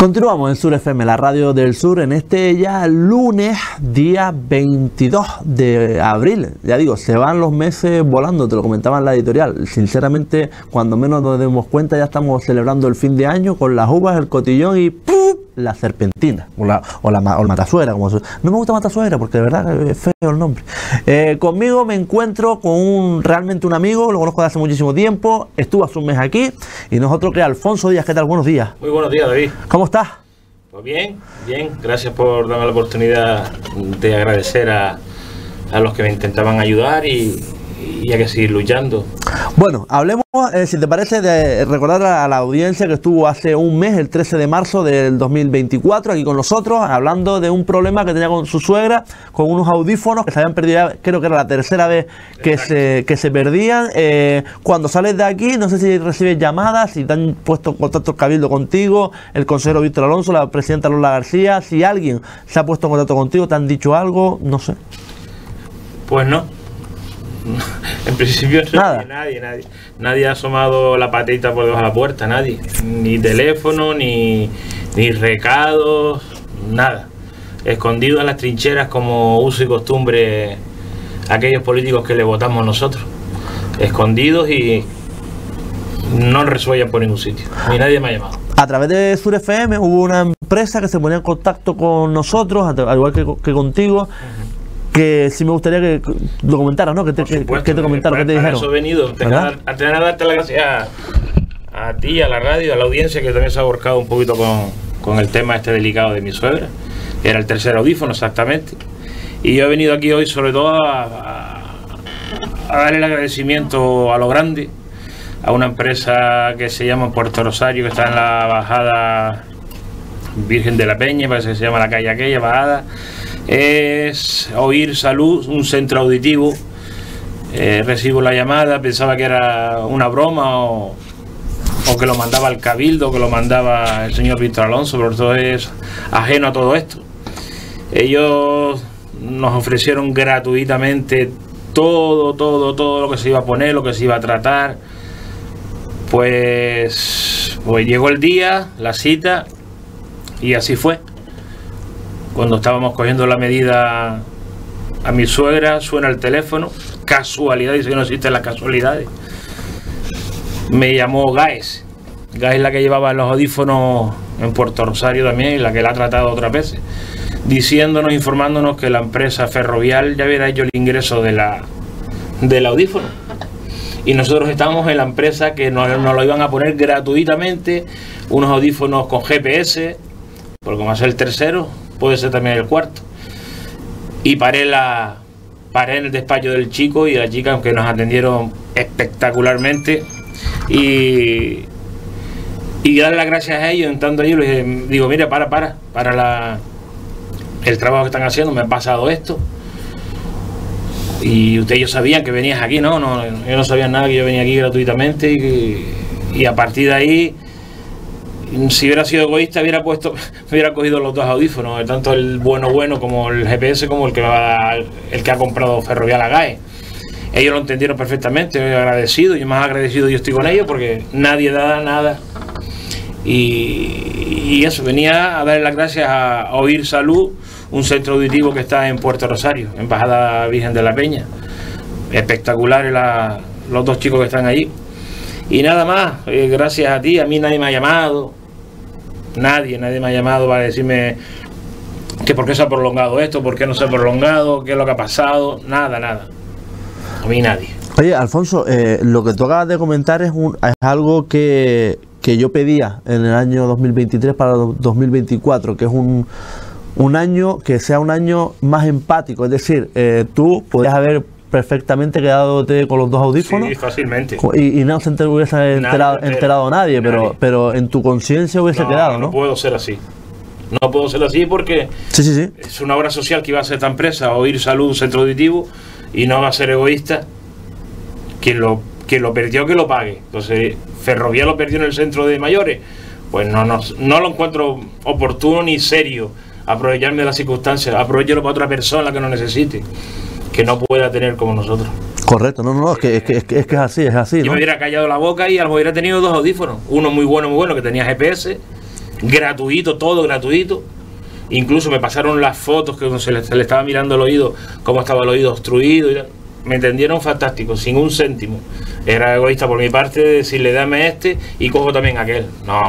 Continuamos en Sur FM, la radio del sur, en este ya lunes, día 22 de abril. Ya digo, se van los meses volando, te lo comentaba en la editorial. Sinceramente, cuando menos nos demos cuenta, ya estamos celebrando el fin de año con las uvas, el cotillón y ¡pum!, la serpentina, o la matasuegra. No me gusta matasuegra porque de verdad es feo el nombre. Conmigo me encuentro con realmente un amigo, lo conozco de hace muchísimo tiempo, estuvo hace un mes aquí, y nosotros que Alfonso Díaz. ¿Qué tal? Buenos días. Muy buenos días, David. ¿Cómo estás? Pues bien, bien. Gracias por darme la oportunidad de agradecer a los que me intentaban ayudar y hay que seguir luchando. Bueno, hablemos, si te parece, de recordar a la audiencia que estuvo hace un mes, el 13 de marzo del 2024, aquí con nosotros, hablando de un problema que tenía con su suegra, con unos audífonos que se habían perdido, creo que era la tercera vez que se perdían. Cuando sales de aquí, no sé si recibes llamadas, si te han puesto en contacto el Cabildo contigo, el consejero Víctor Alonso, la presidenta Lola García, si alguien se ha puesto en contacto contigo, te han dicho algo, no sé. Pues no. En principio nada. Nadie ha asomado la patita por debajo de la puerta, nadie. Ni teléfono, ni recados, nada. Escondido en las trincheras como uso y costumbre aquellos políticos que le votamos nosotros. Escondidos y no resuellan por ningún sitio. Ni nadie me ha llamado. A través de Sur FM hubo una empresa que se ponía en contacto con nosotros, al igual que contigo. Que sí me gustaría que lo comentaras, ¿no? Que te comentaron, que te dijeron. Eso he venido, a darte las gracias a ti, a la radio, a la audiencia, que también se ha aborcado un poquito con el tema este delicado de mi suegra, que era el tercer audífono exactamente. Y yo he venido aquí hoy sobre todo a darle el agradecimiento a lo grande, a una empresa que se llama Puerto Rosario, que está en la bajada Virgen de la Peña, parece que se llama la calle aquella, bajada. Es Oír Salud, un centro auditivo. Recibo la llamada, pensaba que era una broma o que lo mandaba el Cabildo, o que lo mandaba el señor Víctor Alonso, pero todo es ajeno a todo esto. Ellos nos ofrecieron gratuitamente todo lo que se iba a poner, lo que se iba a tratar. Pues llegó el día, la cita, y así fue. Cuando estábamos cogiendo la medida a mi suegra, suena el teléfono, casualidad, dice que no existen las casualidades. Me llamó Gaes. Gaes es la que llevaba los audífonos en Puerto Rosario también, y la que la ha tratado otras veces, diciéndonos, informándonos que la empresa Ferrovial ya hubiera hecho el ingreso del audífono. Y nosotros estábamos en la empresa que nos lo iban a poner gratuitamente, unos audífonos con GPS, porque como es el tercero, puede ser también el cuarto. Y paré en el despacho del chico y de la chica, aunque nos atendieron espectacularmente. Y darle las gracias a ellos. Entrando allí, les digo, mira, para el trabajo que están haciendo, me ha pasado esto. Y ellos sabían que venías aquí, ¿no? Ellos no sabían nada, que yo venía aquí gratuitamente. Y a partir de ahí, si hubiera sido egoísta, me hubiera cogido los dos audífonos, tanto el bueno como el GPS, como el que ha comprado Ferrovial a Gaes. Ellos lo entendieron perfectamente, yo agradecido, y más agradecido yo estoy con ellos, porque nadie da nada. Y eso, venía a darle las gracias a Oír Salud, un centro auditivo que está en Puerto Rosario, en Bajada Virgen de la Peña. Espectaculares los dos chicos que están allí. Y nada más, gracias a ti. A mí nadie me ha llamado, nadie me ha llamado para decirme que por qué se ha prolongado esto, por qué no se ha prolongado, qué es lo que ha pasado, nada. A mí nadie. Oye, Alfonso, lo que tú acabas de comentar es algo que yo pedía en el año 2023 para 2024, que es un año que sea un año más empático, es decir, tú podrías haber perfectamente quedándote con los dos audífonos. Sí, fácilmente. Y no se hubiese enterado nadie, pero en tu conciencia hubiese quedado, ¿no? No puedo ser así. No puedo ser así porque sí. Es una obra social que iba a hacer esta empresa, Oír Salud, un centro auditivo, y no va a ser egoísta. Quien lo perdió, que lo pague. Entonces, Ferrovial lo perdió en el centro de mayores. Pues no lo encuentro oportuno ni serio aprovecharme de las circunstancias. Aprovecharlo para otra persona que no necesite, que no pueda tener como nosotros. Correcto, es que es así, Yo me hubiera callado la boca y a lo mejor hubiera tenido dos audífonos. Uno muy bueno, que tenía GPS, gratuito, todo gratuito. Incluso me pasaron las fotos que se le estaba mirando el oído, cómo estaba el oído obstruido y tal. Me entendieron fantástico, sin un céntimo. Era egoísta por mi parte decirle dame este y cojo también aquel.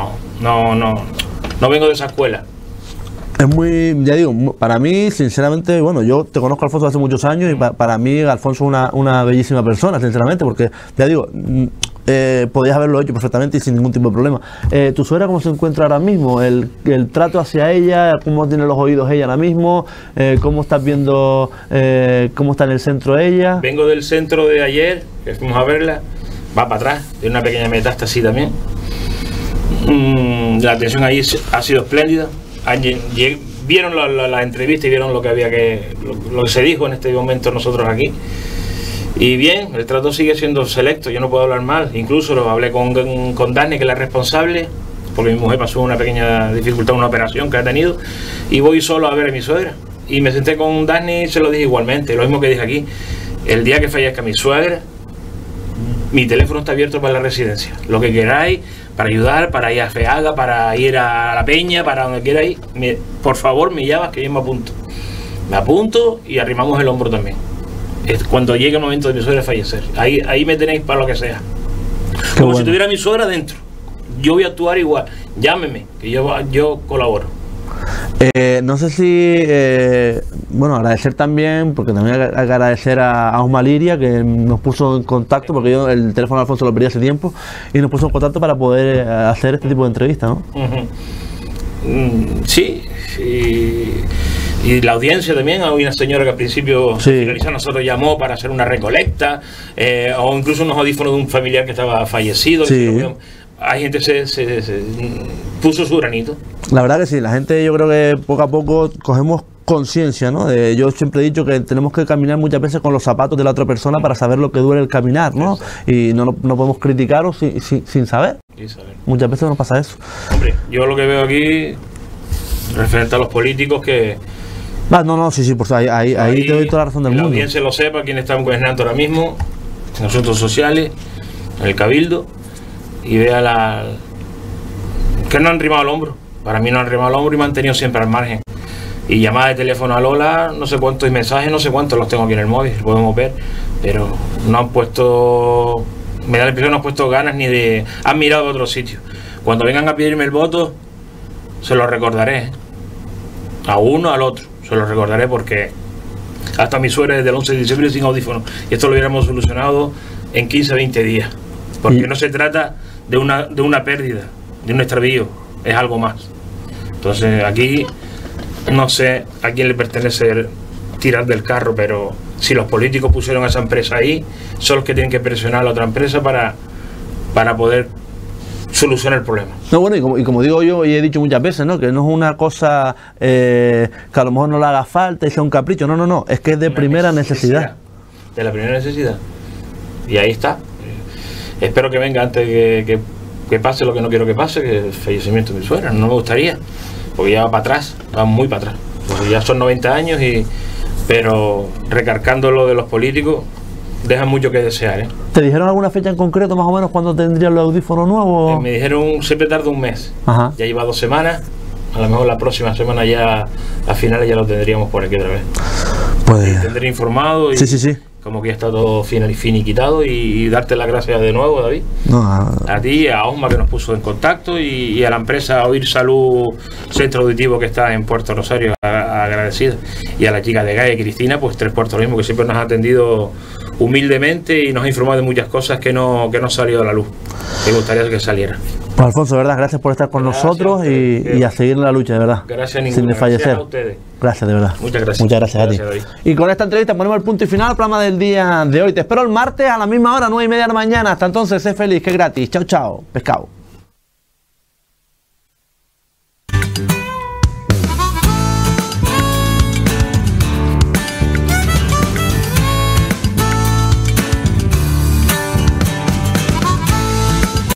No vengo de esa escuela. Es muy, ya digo, para mí, sinceramente, bueno, yo te conozco a Alfonso hace muchos años y para mí Alfonso es una bellísima persona, sinceramente, porque, ya digo, podías haberlo hecho perfectamente y sin ningún tipo de problema. ¿Tu suegra cómo se encuentra ahora mismo? El trato hacia ella, ¿cómo tiene los oídos ella ahora mismo? ¿Cómo estás viendo, cómo está en el centro ella? Vengo del centro de ayer, que fuimos a verla, va para atrás, tiene una pequeña metástasis también. La atención ahí ha sido espléndida. Vieron la entrevista y vieron lo que había lo que se dijo en este momento nosotros aquí. Y bien, el trato sigue siendo selecto, yo no puedo hablar mal. Incluso lo hablé con Dani, que es la responsable, porque mi mujer pasó una pequeña dificultad, una operación que ha tenido, y voy solo a ver a mi suegra. Y me senté con Dani y se lo dije igualmente, lo mismo que dije aquí. El día que fallezca mi suegra, mi teléfono está abierto para la residencia. Lo que queráis, para ayudar, para ir a Feaga, para ir a La Peña, para donde queráis, por favor me llamas que yo me apunto. Me apunto y arrimamos el hombro también. Cuando llegue el momento de mi suegra fallecer. Ahí me tenéis para lo que sea. Como bueno. Si tuviera mi suegra dentro. Yo voy a actuar igual. Llámeme, que yo colaboro. No sé si, bueno, agradecer también, porque también hay que agradecer a Osma Liria, que nos puso en contacto, porque yo el teléfono de Alfonso lo perdí hace tiempo, y nos puso en contacto para poder hacer este tipo de entrevistas, ¿no? Sí, y la audiencia también. Hay una señora que al principio finalizar nosotros llamó para hacer una recolecta, o incluso unos audífonos de un familiar que estaba fallecido. Sí. Hay gente que se puso su granito. La verdad que sí, la gente, yo creo que poco a poco cogemos conciencia, ¿no? Yo siempre he dicho que tenemos que caminar muchas veces con los zapatos de la otra persona para saber lo que duele el caminar, ¿no? Y no podemos criticarlos sin saber. Muchas veces nos pasa eso. Hombre, yo lo que veo aquí, referente a los políticos que... sí, pues ahí te doy toda la razón del mundo. Que la audiencia lo sepa, quién está gobernando ahora mismo, en asuntos sociales, en el Cabildo, y vea que no han rimado el hombro. Para mí no han rimado el hombro y me han tenido siempre al margen. Y llamadas de teléfono a Lola, no sé cuántos, y mensajes, no sé cuántos los tengo aquí en el móvil, podemos ver, pero no han puesto, me da la impresión que no han puesto ganas ni de... Han mirado a otro sitio. Cuando vengan a pedirme el voto, se lo recordaré, a uno, al otro, se lo recordaré, porque hasta mi suegra desde el 11 de diciembre sin audífono, y esto lo hubiéramos solucionado en 15 20 días, porque no se trata de una pérdida, de un extravío, es algo más. Entonces aquí no sé a quién le pertenece tirar del carro, pero si los políticos pusieron a esa empresa ahí, son los que tienen que presionar a la otra empresa para poder solucionar el problema. No, bueno, y como digo yo y he dicho muchas veces, ¿no? Que no es una cosa que a lo mejor no le haga falta y sea un capricho, no, es que es de primera necesidad. De la primera necesidad. Y ahí está. Espero que venga antes que pase lo que no quiero que pase, que el fallecimiento de mi suegra. No me gustaría, porque ya va para atrás, va muy para atrás. Porque ya son 90 años, pero recargando lo de los políticos, dejan mucho que desear, ¿eh? ¿Te dijeron alguna fecha en concreto, más o menos, cuándo tendrían los audífonos nuevos? Me dijeron, siempre tarda un mes. Ajá. Ya lleva 2 semanas, a lo mejor la próxima semana ya, a finales ya lo tendríamos por aquí otra vez. Pues... tendré informado y... Sí. Como que ya está todo finiquitado, y darte las gracias de nuevo, David. A ti, a Osma, que nos puso en contacto, y a la empresa Oír Salud Centro Auditivo, que está en Puerto Rosario, agradecido. Y a la chica de Gaia, Cristina, pues 3 Puertos lo mismo, que siempre nos ha atendido humildemente y nos ha informado de muchas cosas que no salió a la luz. Me gustaría que saliera. Pues Alfonso, de verdad, gracias por estar con nosotros y a seguir en la lucha, de verdad. Gracias sin desfallecer. Gracias a ustedes. Gracias, de verdad. Muchas gracias. Muchas gracias a ti. David. Y con esta entrevista ponemos el punto y final al programa del día de hoy. Te espero el martes a la misma hora, 9:30 de la mañana. Hasta entonces, sé feliz, que es gratis. Chao, chao. Pescado.